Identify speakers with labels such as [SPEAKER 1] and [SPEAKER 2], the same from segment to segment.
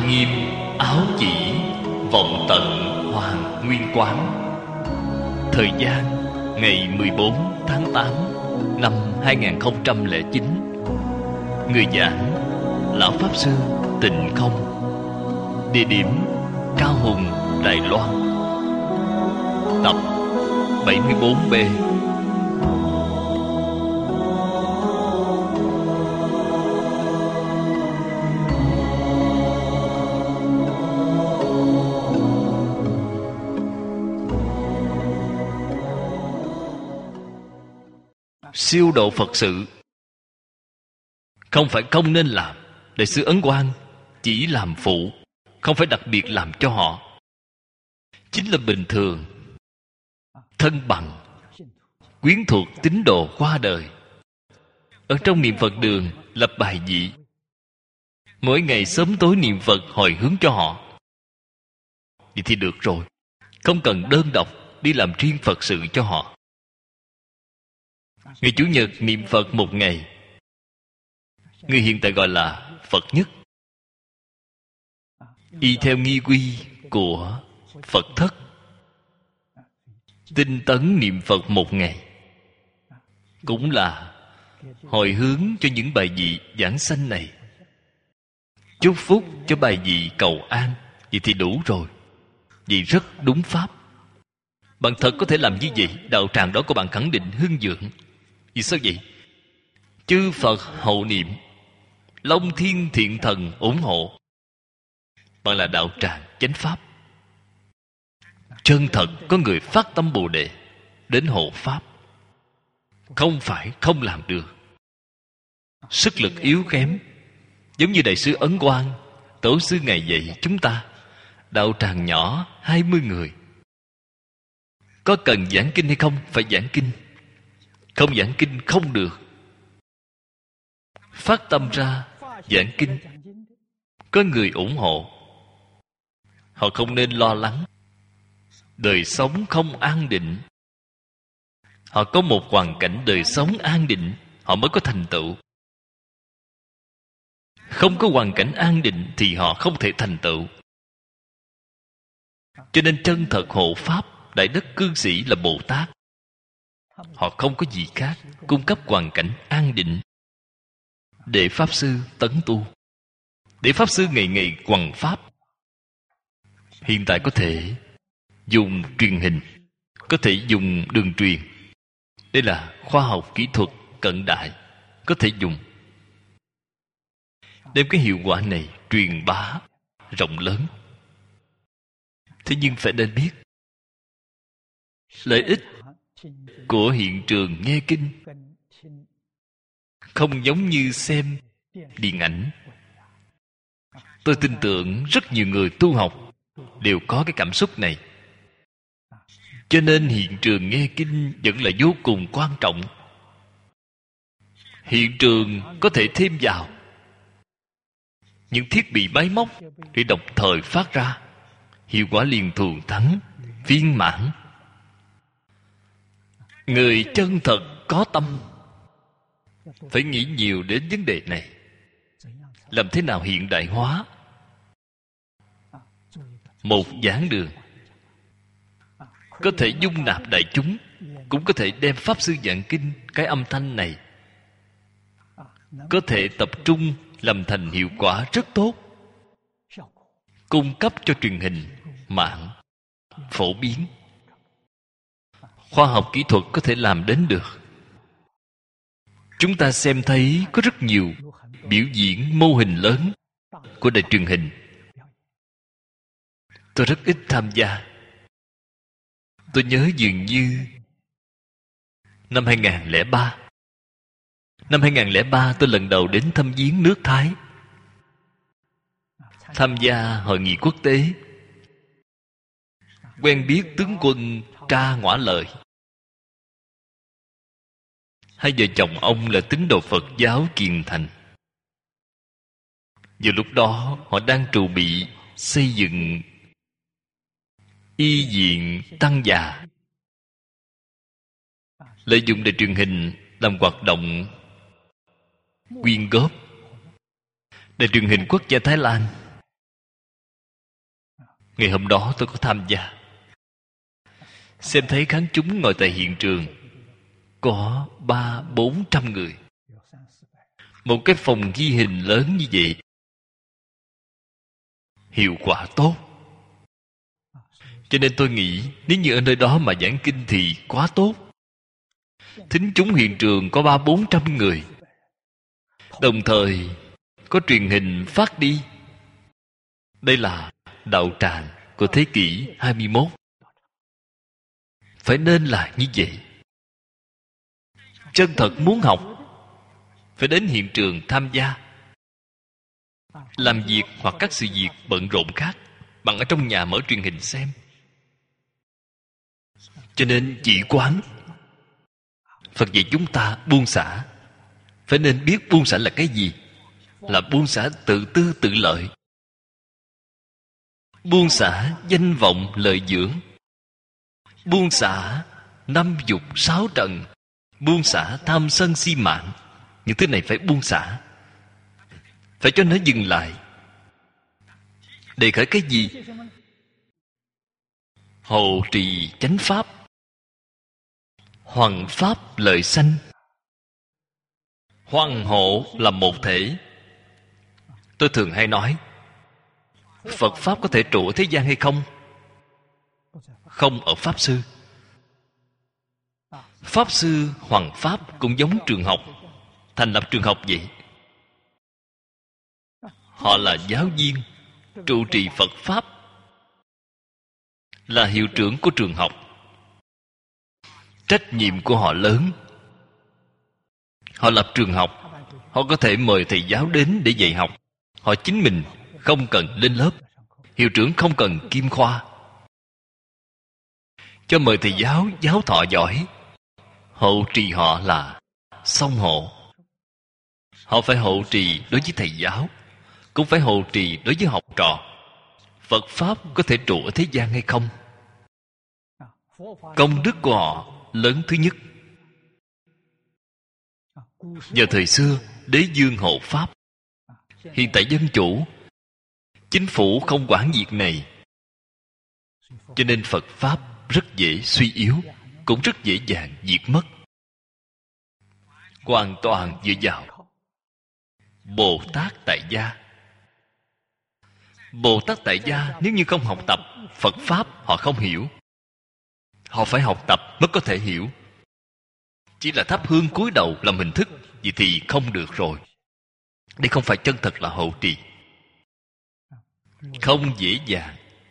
[SPEAKER 1] nghiêm áo chỉ, vọng tận hoàng nguyên quán. Thời gian ngày 14 tháng 8 năm 2009. Người giảng Lão Pháp Sư Tịnh Không. Địa điểm Cao Hùng, Đài Loan. Tập 74B. Siêu độ Phật sự không phải không nên làm. Đại sư Ấn Quang chỉ làm phụ, không phải đặc biệt làm cho họ. Chính là bình thường, thân bằng, quyến thuộc tín đồ qua đời. Ở trong niệm Phật đường lập bài vị, mỗi ngày sớm tối niệm Phật hồi hướng cho họ. Vậy thì được rồi, không cần đơn độc đi làm riêng Phật sự cho họ. Ngày Chủ nhật niệm Phật một ngày, người hiện tại gọi là Phật nhất, y theo nghi quy của Phật thất. Tinh tấn niệm Phật một ngày cũng là hồi hướng cho những bài vị giảng sanh này, chúc phúc cho bài vị cầu an. Vậy thì đủ rồi. Vậy rất đúng pháp. Bạn thật có thể làm như vậy, đạo tràng đó của bạn khẳng định hưng vượng. Vì sao vậy? Chư Phật hậu niệm, Long Thiên Thiện Thần ủng hộ. Bạn là đạo tràng chánh pháp. Chân thật có người phát tâm Bồ Đề đến hộ pháp. Không phải không làm được. Sức lực yếu kém, giống như Đại sư Ấn Quang, Tổ sư Ngài dạy chúng ta, đạo tràng nhỏ 20 người. Có cần giảng kinh hay không? Phải giảng kinh. Không giảng kinh không được. Phát tâm ra giảng kinh, có người ủng hộ, họ không nên lo lắng. Đời sống không an định, họ có một hoàn cảnh đời sống an định, họ mới có thành tựu. Không có hoàn cảnh an định thì họ không thể thành tựu. Cho nên chân thật hộ pháp Đại Đức Cư Sĩ là Bồ Tát. Họ không có gì khác, cung cấp hoàn cảnh an định để Pháp Sư tấn tu, để Pháp Sư ngày ngày hoằng Pháp. Hiện tại có thể dùng truyền hình, có thể dùng đường truyền. Đây là khoa học kỹ thuật cận đại, có thể dùng. Đem cái hiệu quả này truyền bá rộng lớn. Thế nhưng phải nên biết lợi ích của hiện trường nghe kinh không giống như xem điện ảnh. Tôi tin tưởng rất nhiều người tu học đều có cái cảm xúc này. Cho nên hiện trường nghe kinh vẫn là vô cùng quan trọng. Hiện trường có thể thêm vào những thiết bị máy móc để đồng thời phát ra, hiệu quả liền thường thắng, viên mãn. Người chân thật có tâm phải nghĩ nhiều đến vấn đề này. Làm thế nào hiện đại hóa một giảng đường, có thể dung nạp đại chúng, cũng có thể đem Pháp Sư giảng kinh, cái âm thanh này có thể tập trung làm thành hiệu quả rất tốt, cung cấp cho truyền hình, mạng, phổ biến. Khoa học kỹ thuật có thể làm đến được. Chúng ta xem thấy có rất nhiều biểu diễn mô hình lớn của đài truyền hình. Tôi rất ít tham gia. Tôi nhớ dường như năm 2003. Năm 2003 tôi lần đầu đến thăm viếng nước Thái, tham gia hội nghị quốc tế, quen biết tướng quân Tra Ngõa Lợi. Hai vợ chồng ông là tín đồ Phật giáo Kiền Thành. Vào lúc đó họ đang trù bị xây dựng y viện Tăng Già, lợi dụng đài truyền hình làm hoạt động quyên góp. Đài truyền hình quốc gia Thái Lan Ngày hôm đó tôi có tham gia, xem thấy khán chúng ngồi tại hiện trường có 300-400 người. Một cái phòng ghi hình lớn như vậy, hiệu quả tốt. Cho nên tôi nghĩ nếu như ở nơi đó mà giảng kinh thì quá tốt. Thính chúng hiện trường có 300-400 người, đồng thời có truyền hình phát đi. Đây là đạo tràng của thế kỷ 21. Phải nên là như vậy. Chân thật muốn học, phải đến hiện trường tham gia. Làm việc hoặc các sự việc bận rộn khác, bằng ở trong nhà mở truyền hình xem. Cho nên chỉ quán Phật dạy chúng ta buông xả. Phải nên biết buông xả là cái gì. Là buông xả tự tư tự lợi, buông xả danh vọng lợi dưỡng, buông xả năm dục sáu trần, buông xả tham sân si mạng. Những thứ này phải buông xả, phải cho nó dừng lại. Đề khởi cái gì? Hộ trì chánh pháp, hoằng pháp lợi sanh. Hoằng hộ là một thể. Tôi thường hay nói, Phật Pháp có thể trụ ở thế gian hay không? Không ở Pháp Sư. Pháp Sư hoằng Pháp cũng giống trường học, thành lập trường học vậy. Họ là giáo viên, trụ trì Phật Pháp, là hiệu trưởng của trường học. Trách nhiệm của họ lớn. Họ lập trường học, họ có thể mời thầy giáo đến để dạy học. Họ chính mình không cần lên lớp. Hiệu trưởng không cần kim khoa. Cho mời thầy giáo, giáo thọ giỏi, hộ trì họ là song hộ. Họ phải hộ trì đối với thầy giáo, cũng phải hộ trì đối với học trò. Phật Pháp có thể trụ ở thế gian hay không? Công đức của họ lớn thứ nhất. Vào thời xưa, đế dương hộ Pháp. Hiện tại dân chủ, chính phủ không quản việc này, cho nên Phật Pháp rất dễ suy yếu, cũng rất dễ dàng diệt mất. Hoàn toàn dựa vào Bồ Tát tại gia. Bồ Tát tại gia nếu như không học tập Phật Pháp, họ không hiểu. Họ phải học tập mới có thể hiểu. Chỉ là thắp hương cúi đầu làm hình thức, vậy thì không được rồi. Đây không phải chân thật là hộ trì. Không dễ dàng.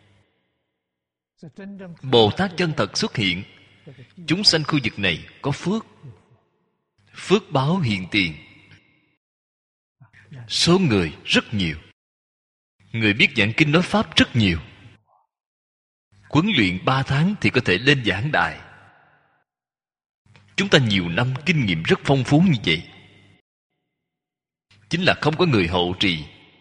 [SPEAKER 1] Bồ Tát chân thật xuất hiện, chúng sanh khu vực này có phước. Phước báo hiện tiền. Số người rất nhiều. Người biết giảng kinh nói Pháp rất nhiều. Huấn luyện 3 tháng thì có thể lên giảng đài. Chúng ta nhiều năm kinh nghiệm rất phong phú như vậy. Chính là không có người hộ trì.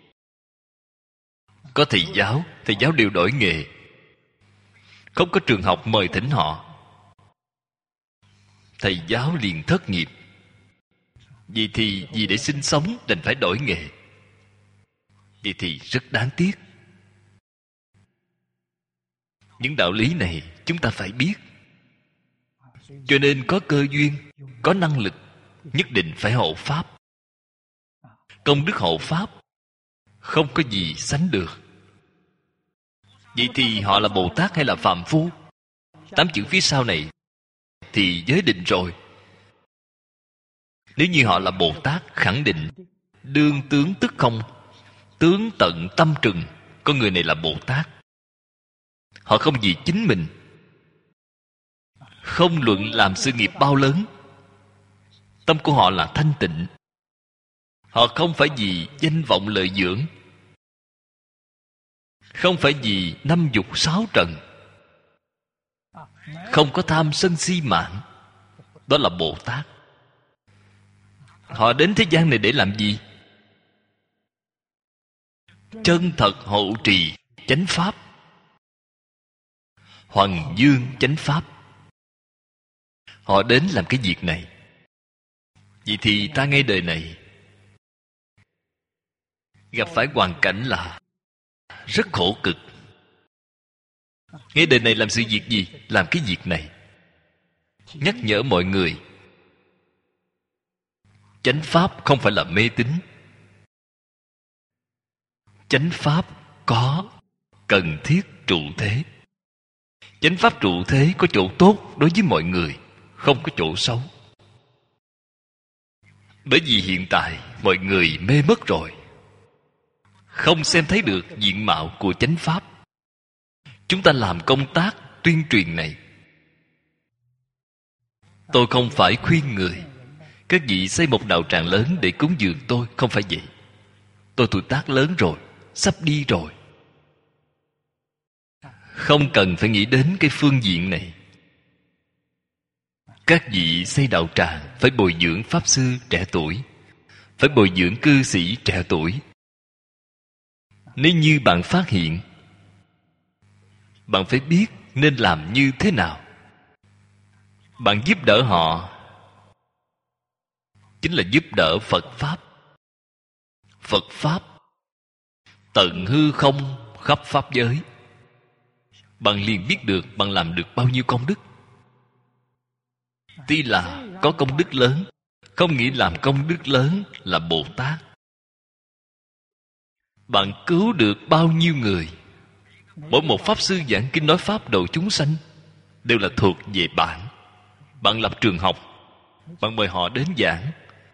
[SPEAKER 1] Có thầy giáo đều đổi nghề. Không có trường học mời thỉnh họ, thầy giáo liền thất nghiệp. Vậy thì vì để sinh sống đành phải đổi nghề. Vậy thì rất đáng tiếc. Những đạo lý này chúng ta phải biết. Cho nên có cơ duyên, có năng lực, nhất định phải hộ Pháp. Công đức hộ Pháp không có gì sánh được. Vậy thì họ là Bồ Tát hay là phàm phu? 8 chữ phía sau này thì giới định rồi. Nếu như họ là Bồ Tát, khẳng định đương tướng tức không, tướng tận tâm trừng. Con người này là Bồ Tát. Họ không vì chính mình, không luận làm sự nghiệp bao lớn, tâm của họ là thanh tịnh. Họ không phải vì danh vọng lợi dưỡng, không phải vì năm dục sáu trần, không có tham sân si mạng. Đó là Bồ Tát. Họ đến thế gian này để làm gì? Chân thật hộ trì chánh pháp, hoằng dương chánh pháp. Họ đến làm cái việc này. Vậy thì ta ngay đời này gặp phải hoàn cảnh là rất khổ cực. Ngay đời này làm sự việc gì? Làm cái việc này. Nhắc nhở mọi người, chánh pháp không phải là mê tín. Chánh pháp có cần thiết trụ thế. Chánh pháp trụ thế có chỗ tốt đối với mọi người, không có chỗ xấu. Bởi vì hiện tại mọi người mê mất rồi, không xem thấy được diện mạo của chánh pháp. Chúng ta làm công tác tuyên truyền này. Tôi không phải khuyên người các vị xây một đạo tràng lớn để cúng dường tôi, không phải vậy. Tôi tuổi tác lớn rồi, sắp đi rồi, không cần phải nghĩ đến cái phương diện này. Các vị xây đạo tràng phải bồi dưỡng pháp sư trẻ tuổi, phải bồi dưỡng cư sĩ trẻ tuổi. Nếu như bạn phát hiện, bạn phải biết nên làm như thế nào. Bạn giúp đỡ họ chính là giúp đỡ Phật Pháp. Phật Pháp tận hư không khắp Pháp giới. Bạn liền biết được bạn làm được bao nhiêu công đức. Tuy là có công đức lớn, không nghĩ làm công đức lớn là Bồ Tát. Bạn cứu được bao nhiêu người. Mỗi một Pháp Sư giảng kinh nói Pháp độ chúng sanh đều là thuộc về bạn. Bạn lập trường học, bạn mời họ đến giảng.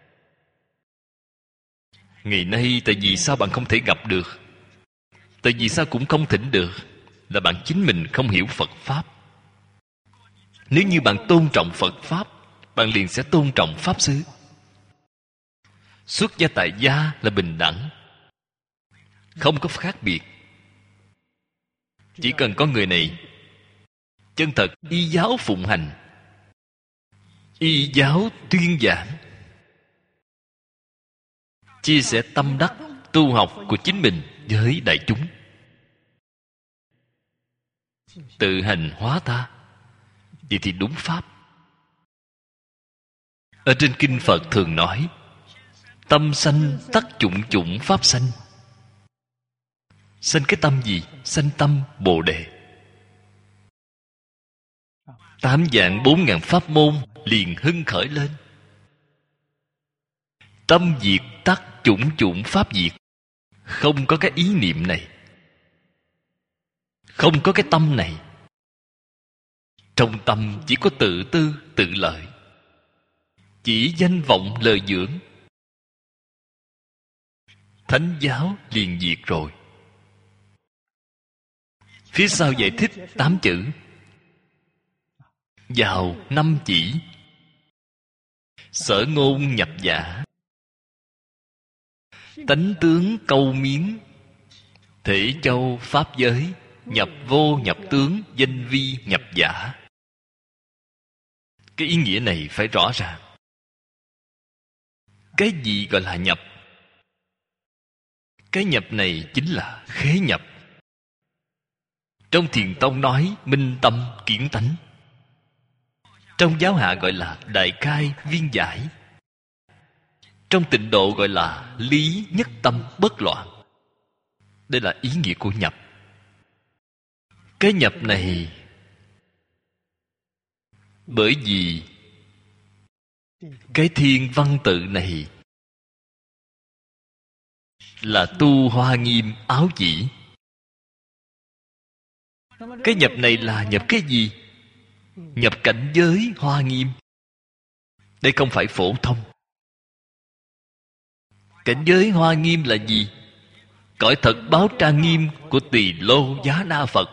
[SPEAKER 1] Ngày nay tại vì sao bạn không thể gặp được, tại vì sao cũng không thỉnh được, là bạn chính mình không hiểu Phật Pháp. Nếu như bạn tôn trọng Phật Pháp, bạn liền sẽ tôn trọng Pháp Sư. Xuất gia tại gia là bình đẳng, không có khác biệt. Chỉ cần có người này chân thật y giáo phụng hành, y giáo tuyên giảng, chia sẻ tâm đắc tu học của chính mình với đại chúng, tự hành hóa ta, vậy thì đúng pháp. Ở trên kinh Phật thường nói, tâm sanh tắc chủng chủng pháp sanh. Sanh cái tâm gì? Sanh tâm Bồ Đề. 8.400.000 pháp môn liền hưng khởi lên. Tâm diệt tắc chủng chủng pháp diệt. Không có cái ý niệm này, không có cái tâm này. Trong tâm chỉ có tự tư tự lợi, chỉ danh vọng lời dưỡng, thánh giáo liền diệt rồi. Phía sau giải thích 8 chữ, vào 5 chỉ. Sở ngôn nhập giả, tánh tướng câu miến, thể châu pháp giới, nhập vô nhập tướng, danh vi nhập giả. Cái ý nghĩa này phải rõ ràng. Cái gì gọi là nhập? Cái nhập này chính là khế nhập. Trong Thiền Tông nói minh tâm kiến tánh, trong giáo hạ gọi là đại khai viên giải, trong tịnh độ gọi là lý nhất tâm bất loạn. Đây là ý nghĩa của nhập. Cái nhập này, bởi vì cái thiên văn tự này là tu Hoa Nghiêm áo chỉ. Cái nhập này là nhập cái gì? Nhập cảnh giới Hoa Nghiêm. Đây không phải phổ thông. Cảnh giới Hoa Nghiêm là gì? Cõi thật báo trang nghiêm của Tỳ Lô Giá Na Phật.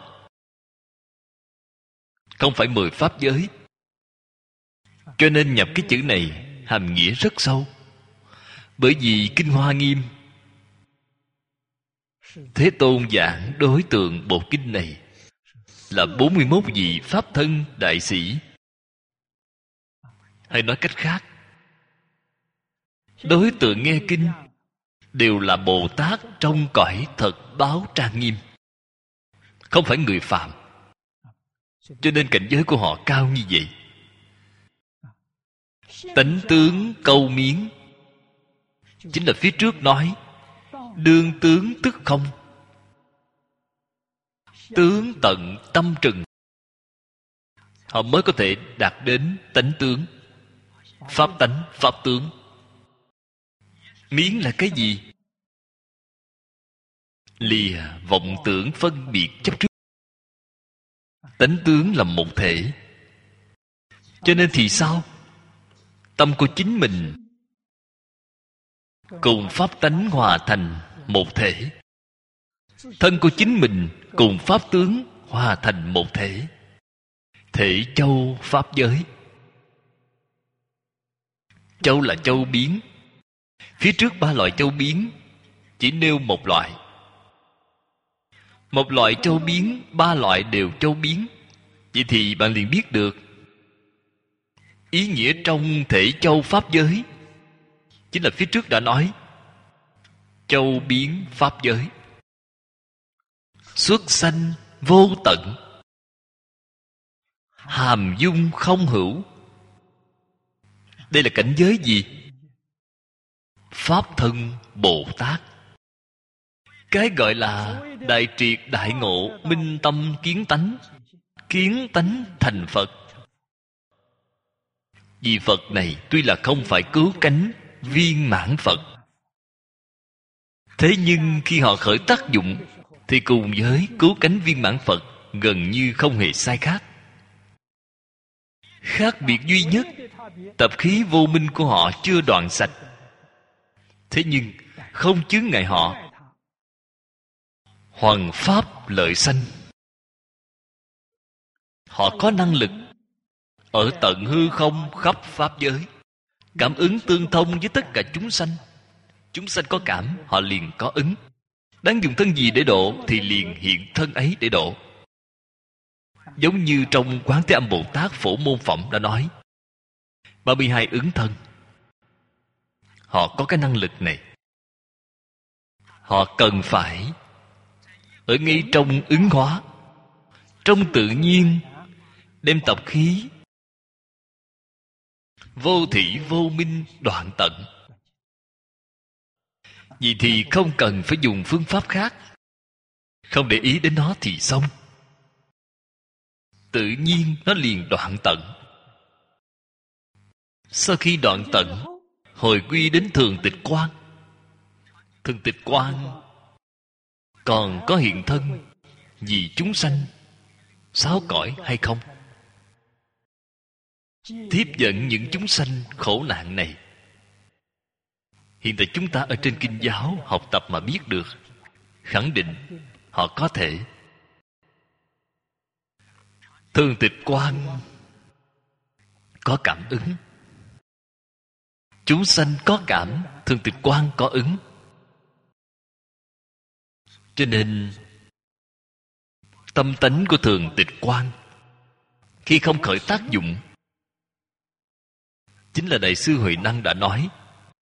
[SPEAKER 1] Không phải 10 pháp giới. Cho nên nhập cái chữ này hàm nghĩa rất sâu. Bởi vì Kinh Hoa Nghiêm, Thế Tôn giảng đối tượng bộ kinh này là 41 vị Pháp thân đại sĩ. Hay nói cách khác, đối tượng nghe kinh đều là Bồ Tát trong cõi thật báo trang nghiêm, không phải người phàm. Cho nên cảnh giới của họ cao như vậy. Tánh tướng câu miến, chính là phía trước nói đương tướng tức không. tướng tận tâm trừng, họ mới có thể đạt đến tánh tướng. Pháp tánh, pháp tướng. Miến là cái gì? Lìa vọng tưởng phân biệt chấp trước. Tánh tướng là một thể. Cho nên thì sao? Tâm của chính mình cùng pháp tánh hòa thành một thể. Thân của chính mình cùng pháp tướng hòa thành một thể. Thể châu pháp giới. Châu là châu biến. Phía trước ba loại châu biến chỉ nêu một loại. Một loại châu biến, ba loại đều châu biến. Vậy thì bạn liền biết được ý nghĩa trong thể châu pháp giới. Chính là phía trước đã nói châu biến pháp giới. Xuất sanh vô tận, hàm dung không hữu. Đây là cảnh giới gì? Pháp thân Bồ Tát. Cái gọi là đại triệt đại ngộ, minh tâm kiến tánh. Kiến tánh thành Phật. Vì Phật này tuy là không phải cứu cánh viên mãn Phật, thế nhưng khi họ khởi tác dụng thì cùng với cứu cánh viên mãn Phật gần như không hề sai khác. Khác biệt duy nhất, tập khí vô minh của họ chưa đoạn sạch. Thế nhưng không chướng ngại họ hoằng pháp lợi sanh. Họ có năng lực ở tận hư không khắp pháp giới, cảm ứng tương thông với tất cả chúng sanh. Chúng sanh có cảm, họ liền có ứng. Đáng dùng thân gì để độ thì liền hiện thân ấy để độ. Giống như trong Quán Thế Âm Bồ Tát Phổ Môn Phẩm đã nói 32 ứng thân. Họ có cái năng lực này. Họ cần phải ở ngay trong ứng hóa, trong tự nhiên, đem tập khí vô thị vô minh đoạn tận. Vì thì không cần phải dùng phương pháp khác, không để ý đến nó thì xong. Tự nhiên nó liền đoạn tận. Sau khi đoạn tận, hồi quy đến thường tịch quan. Thường tịch quan còn có hiện thân vì chúng sanh sáu cõi hay không? Tiếp dẫn những chúng sanh khổ nạn này. Hiện tại chúng ta ở trên kinh giáo học tập mà biết được, khẳng định họ có thể. Thường tịch quan có cảm ứng, chúng sanh có cảm, thường tịch quan có ứng. Cho nên tâm tánh của thường tịch quan khi không khởi tác dụng, chính là Đại sư Huệ Năng đã nói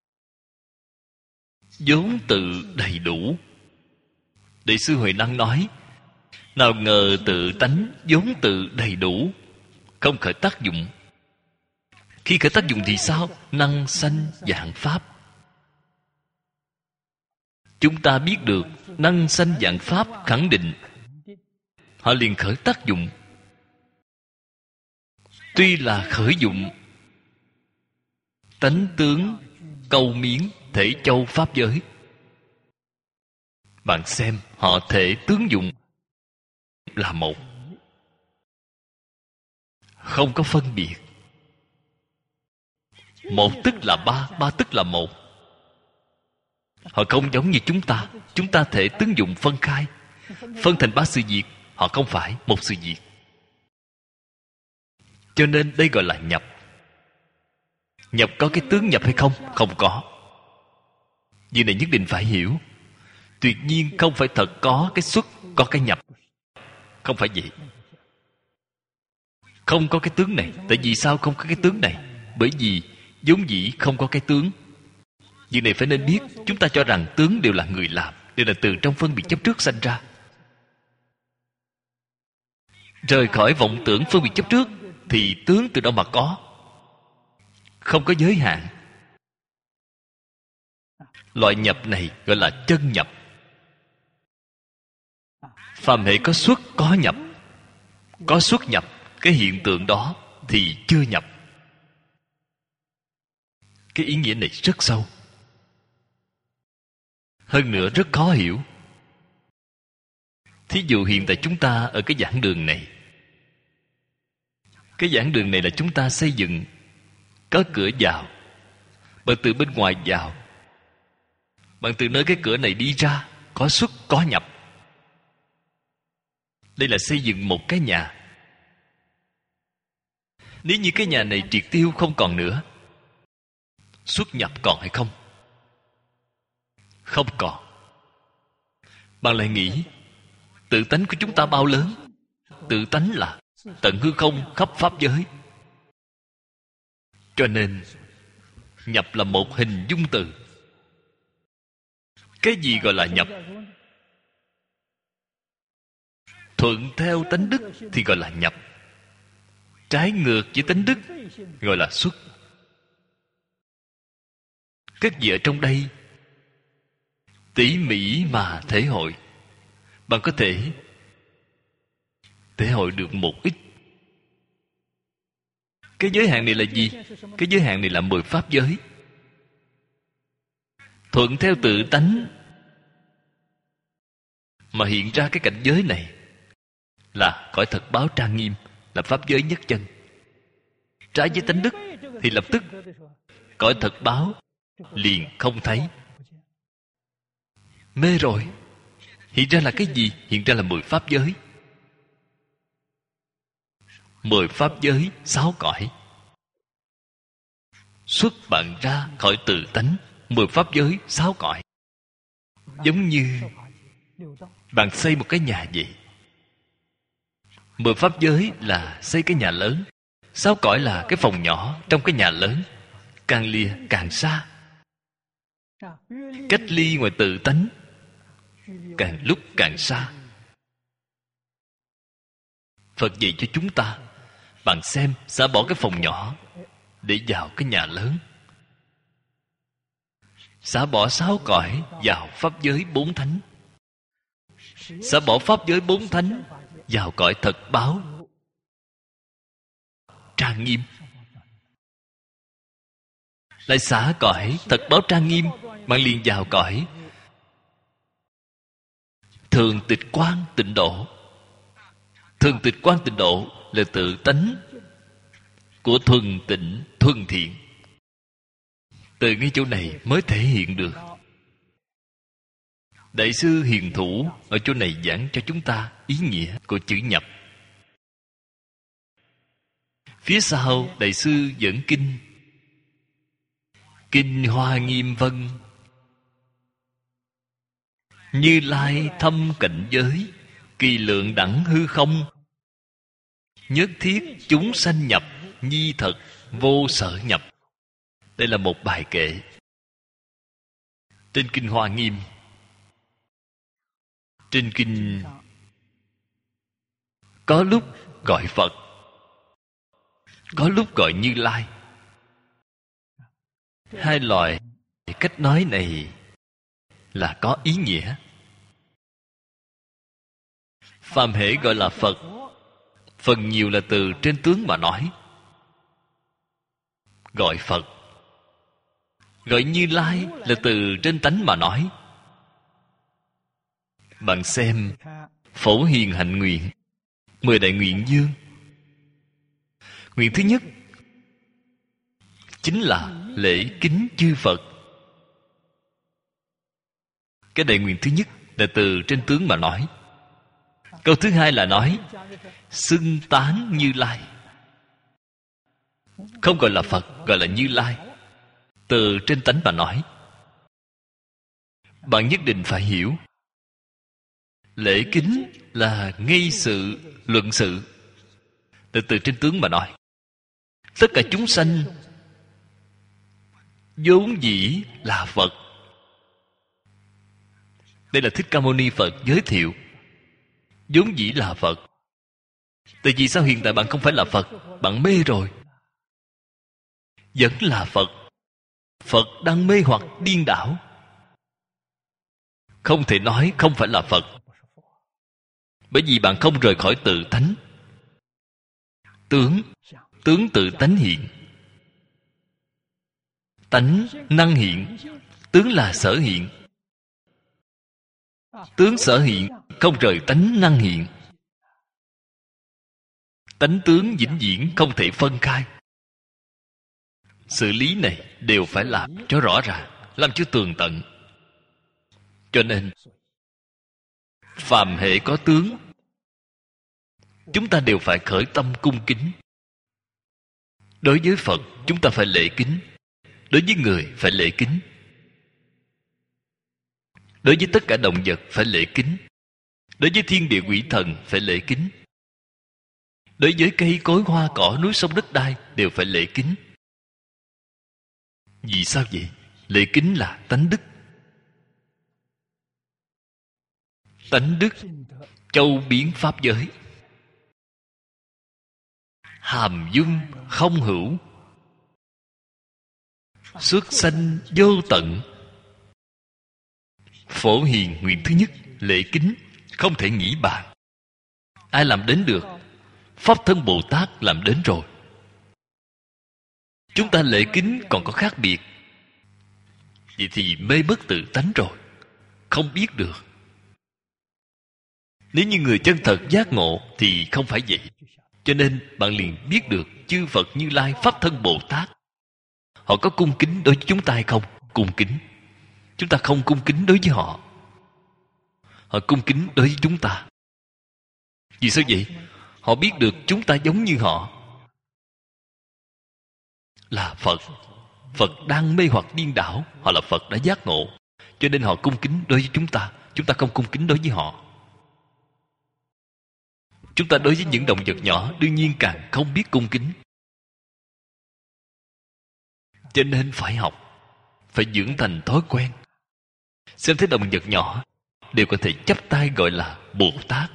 [SPEAKER 1] vốn tự đầy đủ. Đại sư Huệ Năng nói nào ngờ tự tánh vốn tự đầy đủ, không khởi tác dụng. Khi khởi tác dụng thì sao? Năng sanh vạn pháp. Chúng ta biết được năng sanh vạn pháp khẳng định, họ liền khởi tác dụng. Tuy là khởi dụng tánh tướng câu miến thể châu pháp giới, bạn xem họ thể tướng dụng là một, không có phân biệt. Một tức là ba, ba tức là một. Họ không giống như chúng ta. Chúng ta thể tướng dụng phân khai, phân thành ba sự việc. Họ không phải một sự việc. Cho nên đây gọi là nhập. Nhập có cái tướng nhập hay không? Không có. Việc này nhất định phải hiểu. Tuyệt nhiên không phải thật có cái xuất, có cái nhập. Không phải vậy. Không có cái tướng này. Tại vì sao không có cái tướng này? Bởi vì vốn dĩ không có cái tướng. Việc này phải nên biết. Chúng ta cho rằng tướng đều là người làm, đều là từ trong phân biệt chấp trước sanh ra. Rời khỏi vọng tưởng phân biệt chấp trước thì tướng từ đâu mà có? Không có giới hạn. Loại nhập này gọi là chân nhập. Phàm hệ có xuất có nhập. Có xuất nhập, cái hiện tượng đó thì chưa nhập. Cái ý nghĩa này rất sâu, hơn nữa rất khó hiểu. Thí dụ hiện tại chúng ta ở cái giảng đường này, cái giảng đường này là chúng ta xây dựng, có cửa vào. Bạn từ bên ngoài vào, bạn từ nơi cái cửa này đi ra, có xuất có nhập. Đây là xây dựng một cái nhà. Nếu như cái nhà này triệt tiêu không còn nữa, xuất nhập còn hay không? Không còn. Bạn lại nghĩ tự tánh của chúng ta bao lớn? Tự tánh là tận hư không khắp pháp giới. Cho nên nhập là một hình dung từ. Cái gì gọi là nhập? Thuận theo tánh đức thì gọi là nhập. Trái ngược với tánh đức gọi là xuất. Các vị ở trong đây tỉ mỉ mà thể hội, bạn có thể thể hội được một ít. Cái giới hạn này là gì? Cái giới hạn này là 10 pháp giới. Thuận theo tự tánh mà hiện ra cái cảnh giới này là cõi thật báo trang nghiêm, là pháp giới nhất chân. Trái với tánh đức thì lập tức cõi thật báo liền không thấy. Mê rồi. Hiện ra là cái gì? Hiện ra là 10 pháp giới. 10 pháp giới 6 cõi. Xuất bạn ra khỏi tự tánh, 10 pháp giới 6 cõi. Giống như bạn xây một cái nhà vậy. 10 pháp giới là xây cái nhà lớn, 6 cõi là cái phòng nhỏ trong cái nhà lớn. Càng lìa càng xa, cách ly ngoài tự tánh càng lúc càng xa. Phật dạy cho chúng ta, bạn xem, xả bỏ cái phòng nhỏ để vào cái nhà lớn. Xả bỏ 6 cõi vào pháp giới 4 thánh. Xả bỏ pháp giới 4 thánh vào cõi thật báo trang nghiêm. Lại xả cõi thật báo trang nghiêm, bạn liền vào cõi thường tịch quang tịnh độ. Thường tịch quang tịnh độ là tự tánh của thuần tịnh thuần thiện. Từ ngay chỗ này mới thể hiện được. Đại sư Hiền Thủ ở chỗ này giảng cho chúng ta ý nghĩa của chữ nhập. Phía sau đại sư dẫn kinh Kinh Hoa Nghiêm Vân. Như Lai thâm cảnh giới, kỳ lượng đẳng hư không, nhất thiết chúng sanh nhập, nhi thật vô sở nhập. Đây là một bài kệ trên Kinh Hoa Nghiêm. Trên kinh có lúc gọi Phật, có lúc gọi Như Lai. Hai loại cách nói này là có ý nghĩa. Phàm hễ gọi là Phật, phần nhiều là từ trên tướng mà nói. Gọi Phật. Gọi Như Lai là từ trên tánh mà nói. Bạn xem Phổ Hiền Hạnh Nguyện 10 đại nguyện dương. Nguyện thứ nhất chính là lễ kính chư Phật. Cái đại nguyện thứ nhất là từ trên tướng mà nói. Câu thứ hai là nói xưng tán Như Lai. Không gọi là Phật, gọi là Như Lai. Từ trên tánh mà nói. Bạn nhất định phải hiểu, lễ kính là ngay sự luận sự, từ trên tướng mà nói. Tất cả chúng sanh vốn dĩ là Phật. Đây là Thích Ca Mâu Ni Phật giới thiệu. Vốn dĩ là Phật. Tại vì sao hiện tại bạn không phải là Phật? Bạn mê rồi. Vẫn là Phật. Phật đang mê hoặc điên đảo. Không thể nói không phải là Phật. Bởi vì bạn không rời khỏi tự tánh. Tướng tự tánh hiện, tánh năng hiện. Tướng là sở hiện. Tướng sở hiện không rời tánh năng hiện. Tánh tướng vĩnh viễn không thể phân khai. Xử lý này đều phải làm cho rõ ràng, làm cho tường tận. Cho nên phàm hệ có tướng, chúng ta đều phải khởi tâm cung kính. Đối với Phật chúng ta phải lễ kính, đối với người phải lễ kính, đối với tất cả động vật phải lễ kính, đối với thiên địa quỷ thần phải lễ kính, đối với cây cối hoa cỏ núi sông đất đai đều phải lễ kính. Vì sao vậy? Lễ kính là tánh đức. Tánh đức châu biến pháp giới, hàm dung không hữu, xuất sanh vô tận. Phổ hiền nguyện thứ nhất, lễ kính không thể nghĩ bàn. Ai làm đến được? Pháp Thân Bồ Tát làm đến rồi. Chúng ta lễ kính còn có khác biệt, vậy thì mê bất tự tánh rồi, không biết được. Nếu như người chân thật giác ngộ thì không phải vậy. Cho nên bạn liền biết được chư Phật Như Lai, Pháp Thân Bồ Tát, họ có cung kính đối với chúng ta hay không? Cung kính. Chúng ta không cung kính đối với họ, họ cung kính đối với chúng ta. Vì sao vậy? Họ biết được chúng ta giống như họ là Phật. Phật đang mê hoặc điên đảo, họ là Phật đã giác ngộ, cho nên họ cung kính đối với chúng ta. Chúng ta không cung kính đối với họ. Chúng ta đối với những động vật nhỏ đương nhiên càng không biết cung kính. Cho nên phải học, phải dưỡng thành thói quen. Xem thấy động vật nhỏ đều có thể chắp tay gọi là Bồ Tát.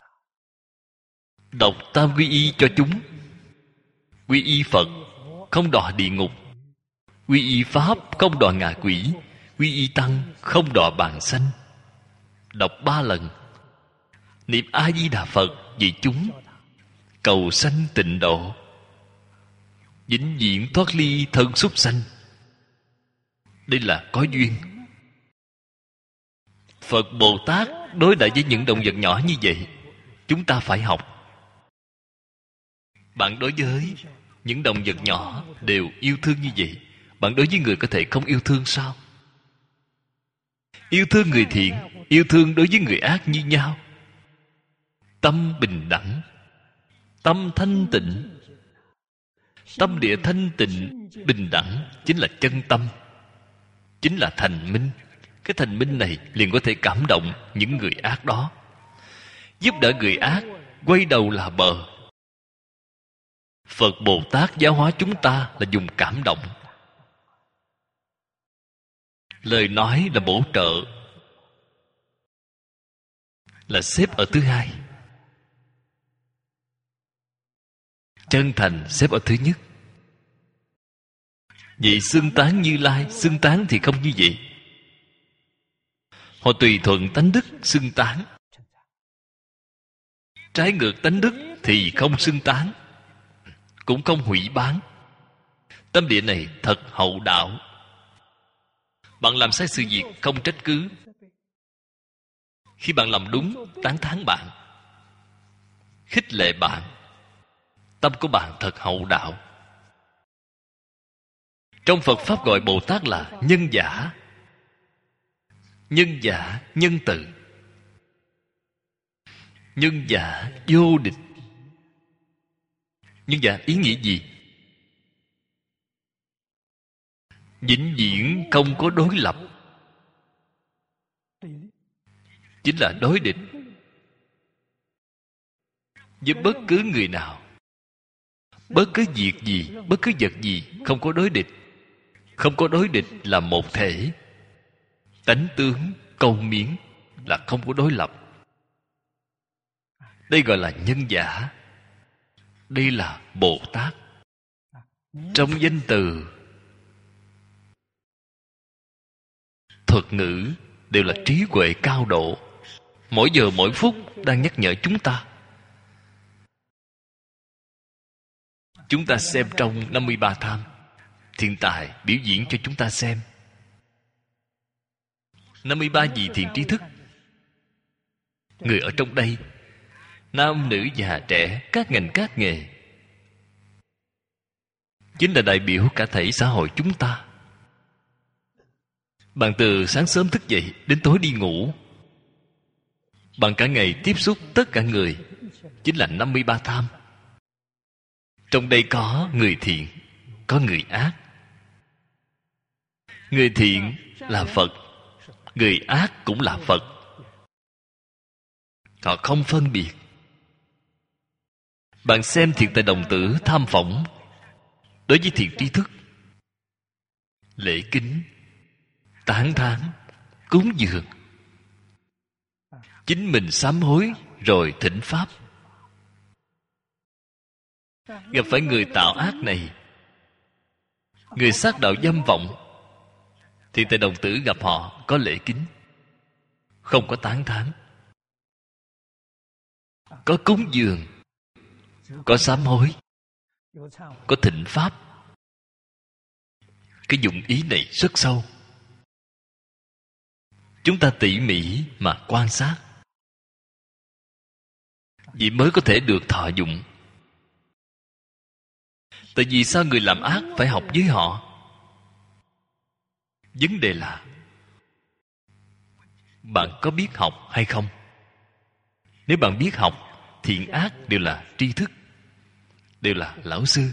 [SPEAKER 1] Đọc tam quy y cho chúng. Quy y Phật không đọa địa ngục, quy y Pháp không đọa ngạ quỷ, quy y Tăng không đọa bàn sanh. Đọc 3 lần. Niệm A Di Đà Phật vì chúng cầu sanh tịnh độ, vĩnh viễn thoát ly thân súc sanh. Đây là có duyên. Phật Bồ Tát đối đãi với những động vật nhỏ như vậy, chúng ta phải học. Bạn đối với những động vật nhỏ đều yêu thương như vậy, bạn đối với người có thể không yêu thương sao? Yêu thương người thiện, yêu thương đối với người ác như nhau. Tâm bình đẳng, tâm thanh tịnh. Tâm địa thanh tịnh, bình đẳng chính là chân tâm, chính là thành minh. Cái thành minh này liền có thể cảm động những người ác đó, giúp đỡ người ác quay đầu là bờ. Phật Bồ Tát giáo hóa chúng ta là dùng cảm động. Lời nói là bổ trợ, là xếp ở thứ hai. Chân thành xếp ở thứ nhất. Vậy xưng tán Như Lai, xưng tán thì không như vậy. Họ tùy thuận tánh đức xưng tán, trái ngược tánh đức thì không xưng tán, cũng không hủy bán. Tâm địa này thật hậu đạo. Bạn làm sai sự việc không trách cứ. Khi bạn làm đúng, tán thán bạn, khích lệ bạn. Tâm của bạn thật hậu đạo. Trong Phật Pháp gọi Bồ Tát là nhân giả. Nhân giả, nhân từ. Nhân giả vô địch. Nhân giả ý nghĩa gì? Vĩnh viễn không có đối lập, chính là đối địch với bất cứ người nào, bất cứ việc gì, bất cứ vật gì. Không có đối địch. Không có đối địch là một thể. Tánh tướng câu miến là không có đối lập. Đây gọi là nhân giả. Đây là Bồ Tát. Trong danh từ, thuật ngữ đều là trí huệ cao độ. mỗi giờ mỗi phút đang nhắc nhở chúng ta. Chúng ta xem trong 53 tham, thiên tài biểu diễn cho chúng ta xem. 53 vị thiện tri thức. Người ở trong đây, nam nữ già trẻ, các ngành các nghề, chính là đại biểu cả thảy xã hội chúng ta. Bạn từ sáng sớm thức dậy đến tối đi ngủ, bạn cả ngày tiếp xúc tất cả người, chính là 53 tham. Trong đây có người thiện, có người ác. Người thiện là Phật, người ác cũng là Phật. Họ không phân biệt. Bạn xem thiện tài đồng tử tham phỏng đối với thiện tri thức, lễ kính, tán thán, cúng dường, chính mình sám hối rồi thỉnh pháp. Gặp phải người tạo ác này, người sát đạo dâm vọng, thì tại đồng tử gặp họ có lễ kính, không có tán thán, có cúng dường, có sám hối, có thỉnh pháp. Cái dụng ý này rất sâu. Chúng ta tỉ mỉ mà quan sát, vậy mới có thể được thọ dụng. Tại vì sao người làm ác phải học với họ? Vấn đề là bạn có biết học hay không? Nếu bạn biết học, thiện ác đều là tri thức, đều là lão sư.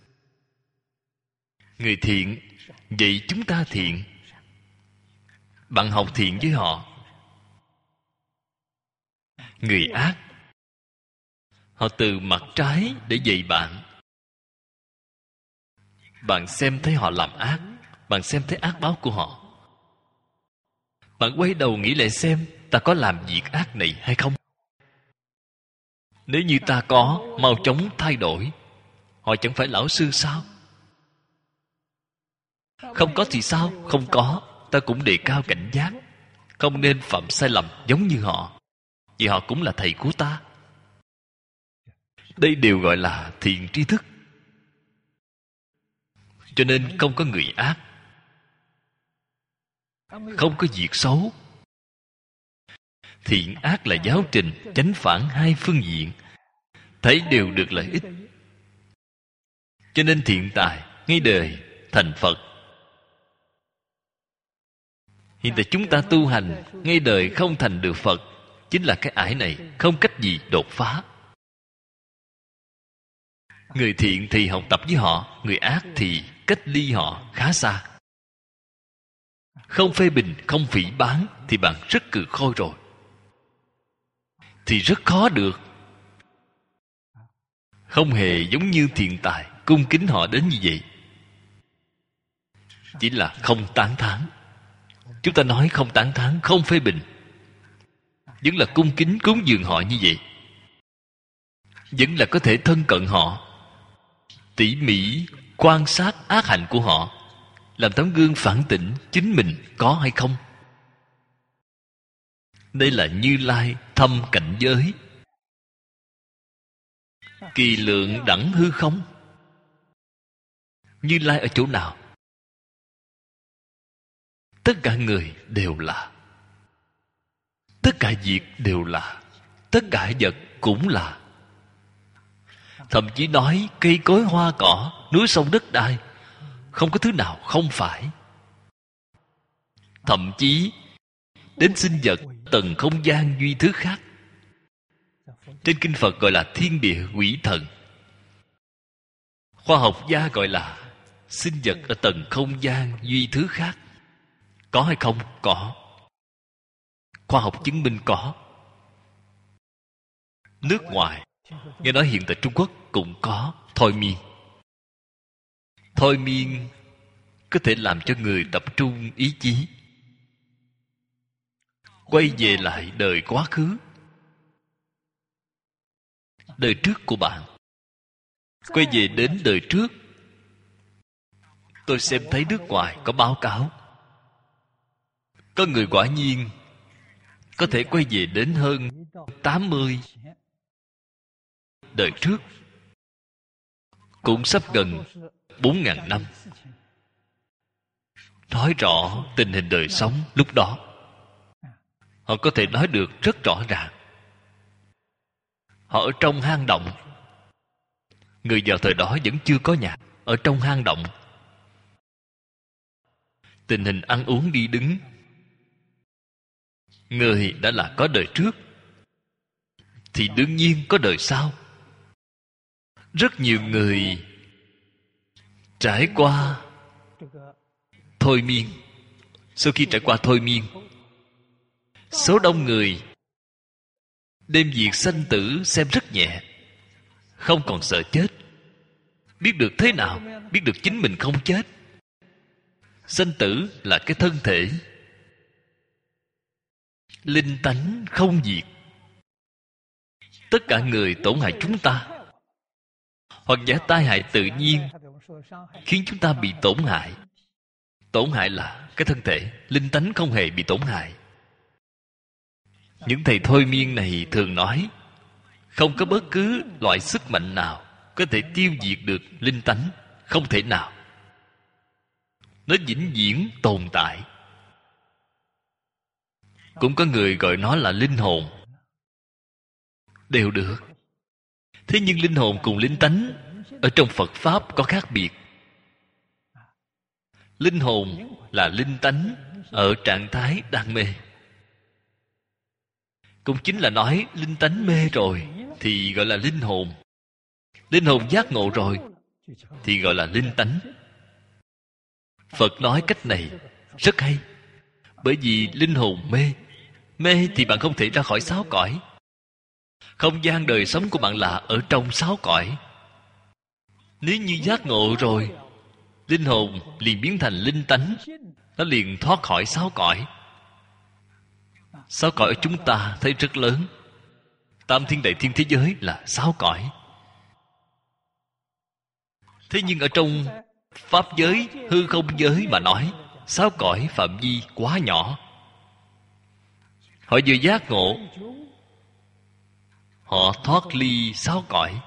[SPEAKER 1] Người thiện vậy chúng ta thiện, bạn học thiện với họ. Người ác, họ từ mặt trái để dạy bạn. Bạn xem thấy họ làm ác, bạn xem thấy ác báo của họ, bạn quay đầu nghĩ lại xem ta có làm việc ác này hay không. Nếu như ta có, mau chóng thay đổi. Họ chẳng phải lão sư sao? Không có thì sao? Không có, ta cũng đề cao cảnh giác, không nên phạm sai lầm giống như họ, vì họ cũng là thầy của ta. Đây đều gọi là thiện tri thức. Cho nên không có người ác, không có việc xấu. Thiện ác là giáo trình chánh phản hai phương diện, thấy đều được lợi ích. Cho nên thiện tài ngay đời thành Phật. Hiện tại chúng ta tu hành ngay đời không thành được Phật, chính là cái ải này không cách gì đột phá. Người thiện thì học tập với họ, người ác thì cách ly họ khá xa. Không phê bình, không phỉ báng thì bạn rất cừ khôi rồi, thì rất khó được. Không hề giống như thiện tài cung kính họ đến như vậy. Chỉ là không tán thán. Chúng ta nói không tán thán, không phê bình, vẫn là cung kính cúng dường họ như vậy, vẫn là có thể thân cận họ, tỉ mỉ quan sát ác hạnh của họ, làm tấm gương phản tỉnh chính mình có hay không. Đây là Như Lai thâm cảnh giới, kỳ lượng đẳng hư không. Như Lai ở chỗ nào? Tất cả người đều là, tất cả việc đều là, tất cả vật cũng là. Thậm chí nói cây cối hoa cỏ, núi sông đất đai, không có thứ nào không phải. Thậm chí đến sinh vật tầng không gian duy thứ khác, trên kinh Phật gọi là thiên địa quỷ thần. Khoa học gia gọi là sinh vật ở tầng không gian duy thứ khác. Có hay không? Có. Khoa học chứng minh có. Nước ngoài, nghe nói hiện tại Trung Quốc cũng có thôi miên. Thôi miên có thể làm cho người tập trung ý chí, quay về lại đời quá khứ, đời trước của bạn, quay về đến đời trước. Tôi xem thấy nước ngoài có báo cáo, có người quả nhiên có thể quay về đến hơn 80 đời trước, cũng sắp gần 4.000 năm. Nói rõ tình hình đời sống lúc đó, họ có thể nói được rất rõ ràng. Họ ở trong hang động. Người vào thời đó vẫn chưa có nhà, ở trong hang động. Tình hình ăn uống đi đứng, người đã là có đời trước, thì đương nhiên có đời sau. Rất nhiều người trải qua thôi miên. Sau khi trải qua thôi miên, số đông người đem việc sanh tử xem rất nhẹ, không còn sợ chết. Biết được thế nào? Biết được chính mình không chết. Sanh tử là cái thân thể, linh tánh không diệt. Tất cả người tổn hại chúng ta, hoặc giả tai hại tự nhiên khiến chúng ta bị tổn hại. Tổn hại là cái thân thể, linh tánh không hề bị tổn hại. Những thầy thôi miên này thường nói, không có bất cứ loại sức mạnh nào có thể tiêu diệt được linh tánh. Không thể nào. Nó vĩnh viễn tồn tại. Cũng có người gọi nó là linh hồn, đều được. Thế nhưng linh hồn cùng linh tánh ở trong Phật Pháp có khác biệt. Linh hồn là linh tánh ở trạng thái đang mê. Cũng chính là nói linh tánh mê rồi thì gọi là linh hồn. Linh hồn giác ngộ rồi thì gọi là linh tánh. Phật nói cách này rất hay. Bởi vì linh hồn mê. Mê thì bạn không thể ra khỏi sáu cõi. Không gian đời sống của bạn là ở trong sáu cõi. Nếu như giác ngộ rồi, linh hồn liền biến thành linh tánh. Nó liền thoát khỏi sáu cõi. Sáu cõi ở chúng ta thấy rất lớn. Tam thiên đại thiên thế giới là sáu cõi. Thế nhưng ở trong Pháp giới, hư không giới mà nói, sáu cõi phạm vi quá nhỏ. Họ vừa giác ngộ, họ thoát ly sáu cõi.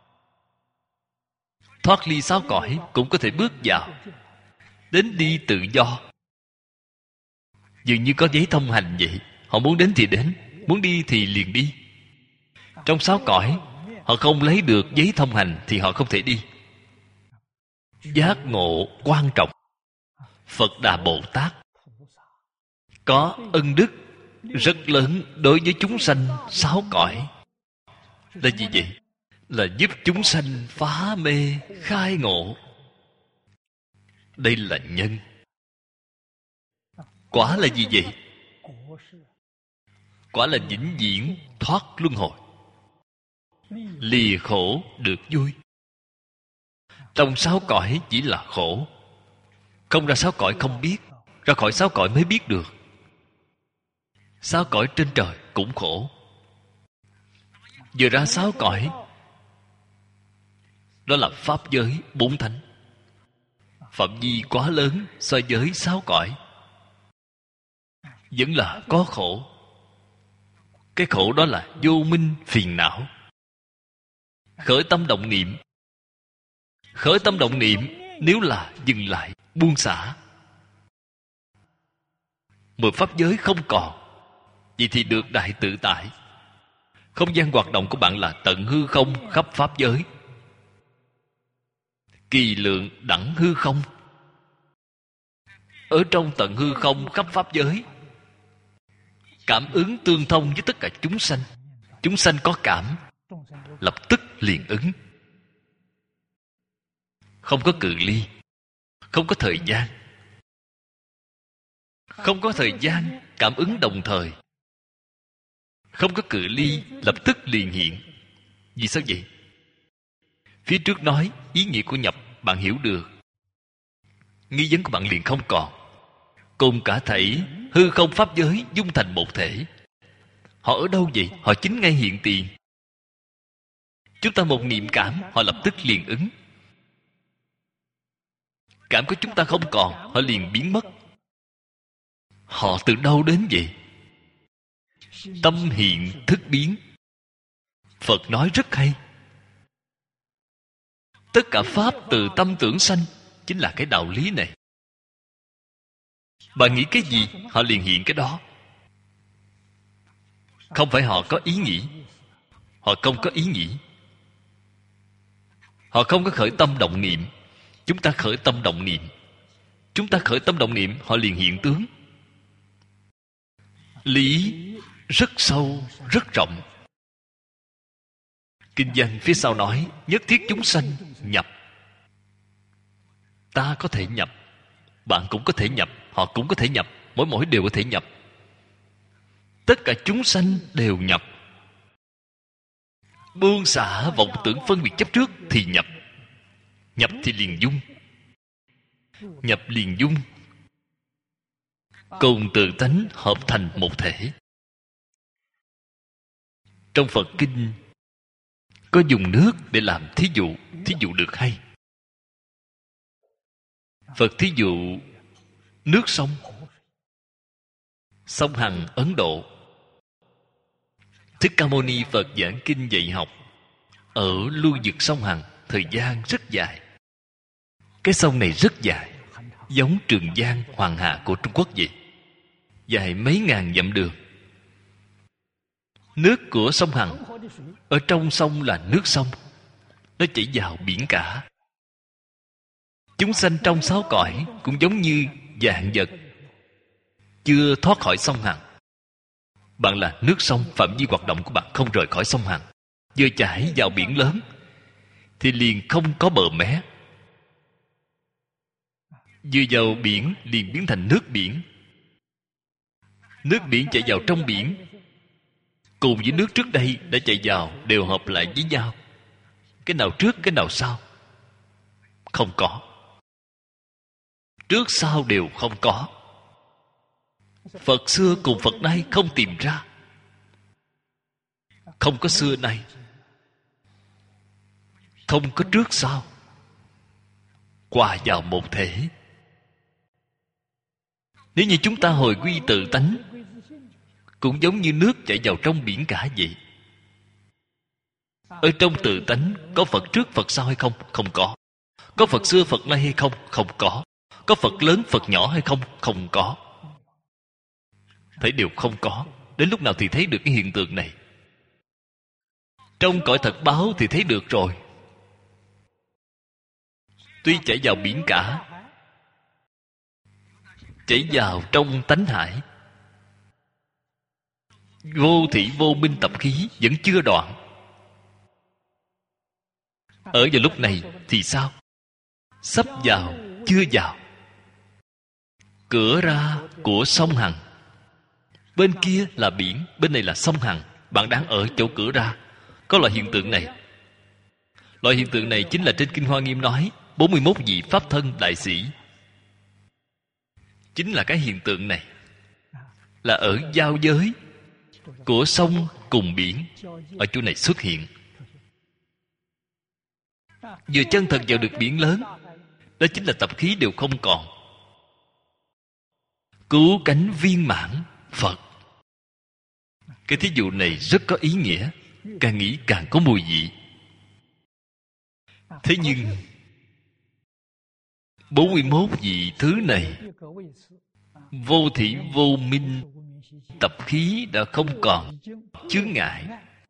[SPEAKER 1] Thoát ly sáu cõi cũng có thể bước vào đến đi tự do. Dường như có giấy thông hành vậy. Họ muốn đến thì đến, muốn đi thì liền đi. Trong sáu cõi, họ không lấy được giấy thông hành thì họ không thể đi. Giác ngộ quan trọng. Phật Đà Bồ Tát có ân đức rất lớn đối với chúng sanh sáu cõi. Là gì vậy? Là giúp chúng sanh phá mê khai ngộ. Đây là nhân. Quả là gì vậy? Quả là vĩnh viễn thoát luân hồi, lìa khổ được vui. Trong sáu cõi chỉ là khổ. Không ra sáu cõi không biết, ra khỏi sáu cõi mới biết được. Sáu cõi trên trời cũng khổ. Vừa ra sáu cõi, đó là Pháp giới bốn thánh. Phạm vi quá lớn so với sáu cõi. Vẫn là có khổ. Cái khổ đó là vô minh phiền não. Khởi tâm động niệm. Khởi tâm động niệm nếu là dừng lại, buông xả, mười pháp giới không còn, vậy thì được đại tự tại. Không gian hoạt động của bạn là tận hư không khắp pháp giới. Kỳ lượng đẳng hư không. Ở trong tận hư không khắp pháp giới, cảm ứng tương thông với tất cả chúng sanh. Chúng sanh có cảm, lập tức liền ứng. Không có cự ly, không có thời gian. Không có thời gian, cảm ứng đồng thời. Không có cự ly, lập tức liền hiện. Vì sao vậy? Phía trước nói ý nghĩa của nhập bạn hiểu được, nghi vấn của bạn liền không còn. Cùng cả thảy hư không pháp giới dung thành một thể. Họ ở đâu vậy? Họ chính ngay hiện tiền. Chúng ta một niệm cảm, họ lập tức liền ứng. Cảm của chúng ta không còn, họ liền biến mất. Họ từ đâu đến vậy? Tâm hiện thức biến. Phật nói rất hay. Tất cả pháp từ tâm tưởng sanh, chính là cái đạo lý này. Bạn nghĩ cái gì, họ liền hiện cái đó. Không phải họ có ý nghĩ. Họ không có ý nghĩ. Họ không có khởi tâm động niệm. Chúng ta khởi tâm động niệm. Chúng ta khởi tâm động niệm, họ liền hiện tướng. Lý rất sâu, rất rộng. Kinh văn phía sau nói, nhất thiết chúng sanh nhập. Ta có thể nhập, bạn cũng có thể nhập, họ cũng có thể nhập, mỗi đều có thể nhập. Tất cả chúng sanh đều nhập. Buông xả vọng tưởng phân biệt chấp trước thì nhập. Nhập thì liền dung. Nhập liền dung. Cùng tự tánh hợp thành một thể. Trong Phật Kinh có dùng nước để làm thí dụ được hay. Phật thí dụ nước sông. Sông Hằng Ấn Độ. Thích Ca Mâu Ni Phật giảng kinh dạy học ở lưu vực sông Hằng, thời gian rất dài. Cái sông này rất dài, giống Trường Giang, Hoàng Hà của Trung Quốc vậy, dài mấy ngàn dặm đường. Nước của sông Hằng, ở trong sông là nước sông, nó chảy vào biển cả. Chúng sanh trong sáu cõi cũng giống như vạn vật chưa thoát khỏi sông Hằng. Bạn là nước sông, phạm vi hoạt động của bạn không rời khỏi sông Hằng. Vừa chảy vào biển lớn thì liền không có bờ mé. Vừa vào biển liền biến thành nước biển. Nước biển chạy vào trong biển, cùng với nước trước đây đã chạy vào đều hợp lại với nhau. Cái nào trước, cái nào sau? Không có. Trước sau đều không có. Phật xưa cùng Phật nay không tìm ra. Không có xưa nay, không có trước sau, hòa vào một thể. Nếu như chúng ta hồi quy tự tánh, cũng giống như nước chảy vào trong biển cả vậy. Ở trong tự tánh có Phật trước Phật sau hay không? Không có. Có Phật xưa Phật nay hay không? Không có. Có Phật lớn Phật nhỏ hay không? Không có. Thấy đều không có. Đến lúc nào thì thấy được cái hiện tượng này? Trong cõi thật báo thì thấy được rồi. Tuy chảy vào biển cả, chảy vào trong tánh hải, vô thị vô minh tập khí vẫn chưa đoạn. Ở vào lúc này thì sao? Sắp vào, chưa vào. Cửa ra của sông Hằng. Bên kia là biển, bên này là sông Hằng. Bạn đang ở chỗ cửa ra. Có loại hiện tượng này. Loại hiện tượng này chính là trên Kinh Hoa Nghiêm nói 41 vị Pháp thân đại sĩ. Chính là cái hiện tượng này. Là ở giao giới của sông cùng biển, ở chỗ này xuất hiện. Vừa chân thật vào được biển lớn, đó chính là tập khí đều không còn. Cứu cánh viên mãn Phật. Cái thí dụ này rất có ý nghĩa, càng nghĩ càng có mùi vị. Thế nhưng 41 vị thứ này, vô thị vô minh tập khí đã không còn chướng ngại.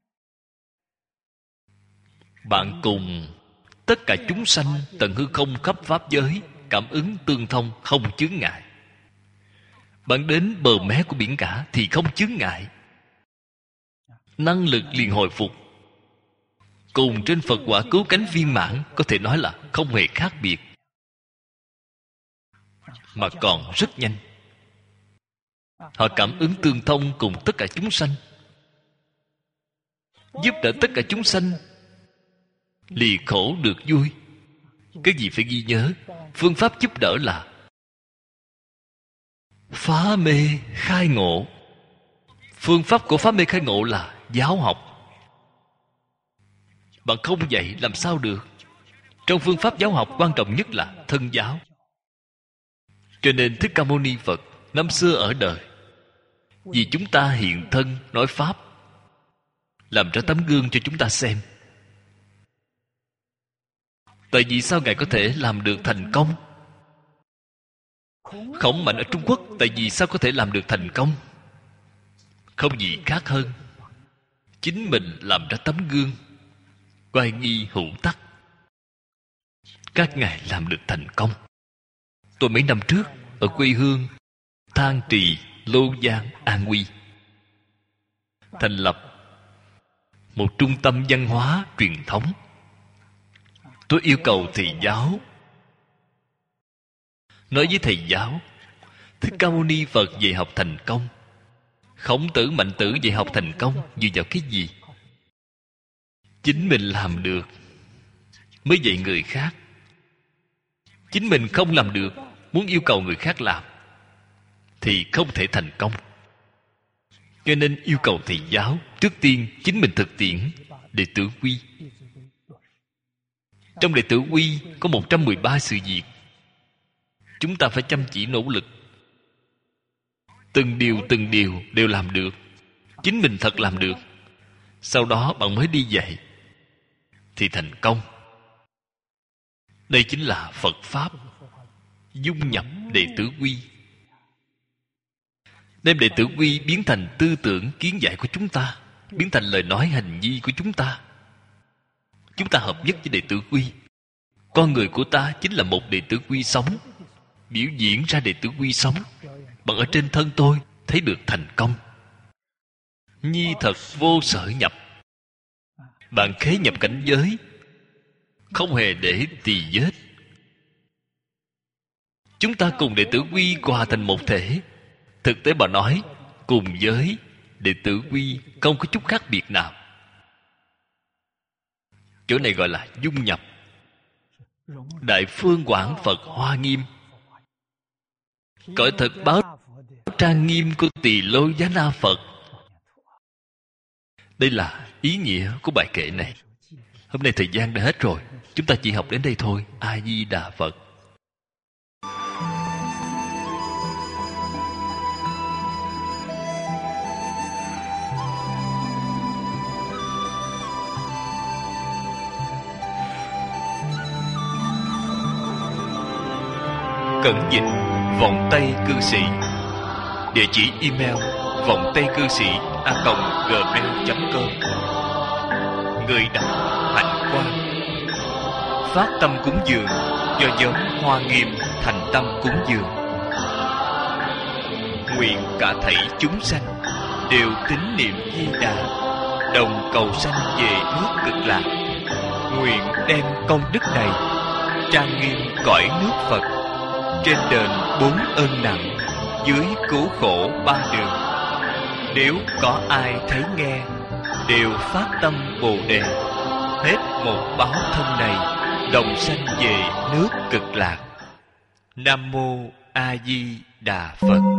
[SPEAKER 1] Bạn cùng tất cả chúng sanh tận hư không khắp pháp giới cảm ứng tương thông, không chướng ngại. Bạn đến bờ mé của biển cả thì không chướng ngại. Năng lực liền hồi phục. Cùng trên Phật quả cứu cánh viên mãn, có thể nói là không hề khác biệt, mà còn rất nhanh. Họ cảm ứng tương thông cùng tất cả chúng sanh, giúp đỡ tất cả chúng sanh lìa khổ được vui. Cái gì phải ghi nhớ? Phương pháp giúp đỡ là phá mê khai ngộ. Phương pháp của phá mê khai ngộ là giáo học. Bạn không dạy làm sao được? Trong phương pháp giáo học quan trọng nhất là thân giáo. Cho nên Thích Ca Mâu Ni Phật năm xưa ở đời Vì chúng ta hiện thân nói Pháp, làm ra tấm gương cho chúng ta xem. Tại vì sao Ngài có thể làm được thành công? Khổng Mạnh ở Trung Quốc tại vì sao có thể làm được thành công? Không gì khác hơn chính mình làm ra tấm gương, oai nghi hữu tắc. Các ngài làm được thành công. Tôi mấy năm trước ở quê hương Thang Trì, Lô Giang, An Huy thành lập một trung tâm văn hóa truyền thống. Tôi yêu cầu thầy giáo nói với thầy giáo: Thích Ca Mâu Ni Phật dạy học thành công, Khổng Tử, Mạnh Tử dạy học thành công dựa vào cái gì? Chính mình làm được mới dạy người khác. Chính mình không làm được, muốn yêu cầu người khác làm thì không thể thành công. Cho nên yêu cầu thầy giáo trước tiên chính mình thực tiễn đệ tử quy. Trong đệ tử quy có 113 sự việc. Chúng ta phải chăm chỉ nỗ lực, từng điều đều làm được. Chính mình thật làm được, sau đó bạn mới đi dạy thì thành công. Đây chính là Phật Pháp dung nhập đệ tử quy, đem đệ tử quy biến thành tư tưởng kiến giải của chúng ta, biến thành lời nói hành vi của chúng ta. Chúng ta hợp nhất với đệ tử quy. Con người của ta chính là một đệ tử quy sống, biểu diễn ra đệ tử quy sống. Bạn ở trên thân tôi thấy được thành công. Nhi thật vô sở nhập. Bạn khế nhập cảnh giới, không hề để tỳ vết. Chúng ta cùng đệ tử quy hòa thành một thể. Thực tế bà nói, cùng với đệ tử quy không có chút khác biệt nào. Chỗ này gọi là dung nhập. Đại Phương Quảng Phật Hoa Nghiêm, cõi thật báo trang nghiêm của Tỳ Lô Giá Na Phật. Đây là ý nghĩa của bài kệ này. Hôm nay thời gian đã hết rồi, chúng ta chỉ học đến đây thôi. A Di Đà Phật. Cẩn dịch Vọng Tây Cư Sĩ. Địa chỉ email vongtaicư sĩ@gmail.com. Người đọc Hạnh Quang. Phát tâm cúng dường do nhóm Hoa Nghiêm thành tâm cúng dường. Nguyện cả thảy chúng sanh đều tín niệm Di Đà, đồng cầu sanh về nước Cực Lạc. Nguyện đem công đức này trang nghiêm cõi nước Phật, trên đền 4 ơn nặng, dưới cứu khổ 3 đường. Nếu có ai thấy nghe, đều phát tâm Bồ Đề, hết một báo thân này, đồng sanh về nước Cực Lạc. Nam Mô A Di Đà Phật.